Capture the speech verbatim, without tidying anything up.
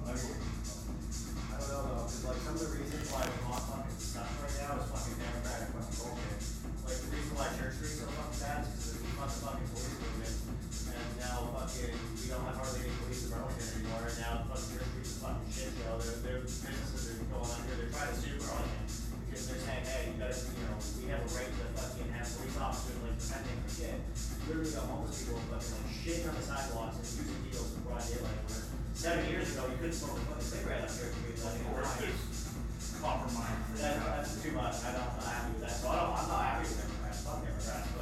I would. I don't know though, cause like some of the reasons why we're not fucking stuck right now is fucking democratic fucking bullshit. Like the reason why Church Street's so fucking bad is cause we fucked the fucking police movement. And now fucking, we don't have hardly any police in Burlington anymore, and now fucking Church Street's a fucking shit show. Their, their businesses are going under, they're trying to sue Burlington. Because they're saying, hey, you gotta, you know, we have a right to fucking have police officers like defending our shit. Literally got homeless people fucking like shitting on the sidewalks and using needles in broad daylight. Where seven years ago, you couldn't smoke a fucking cigarette up here. Of course, there's compromise. That, that's too much, I don't, I'm not happy with that, so I don't, I'm not happy with Democrats, fuck Democrats.